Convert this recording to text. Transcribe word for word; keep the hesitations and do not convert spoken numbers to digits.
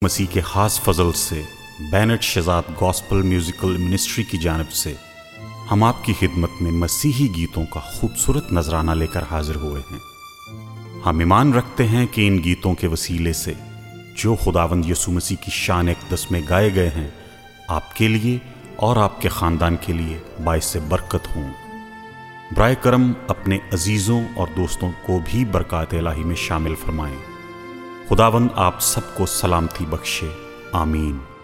मसीह के ख़ास फजल से Bennett Shahzad gospel musical ministry की जानिब से हम आपकी खिदमत में मसीही गीतों का खूबसूरत नजराना लेकर हाजिर हुए हैं। हम ईमान रखते हैं कि इन गीतों के वसीले से जो खुदावंद यीशु मसीह की शान इक़दस में गाए गए हैं आपके लिए और आपके ख़ानदान के लिए बाइस बरकत हों। बराए करम अपने अजीज़ों और दोस्तों को भी बरक़ात इलाही में शामिल फरमाएं। खुदावंद आप सबको सलामती बख्शे। आमीन।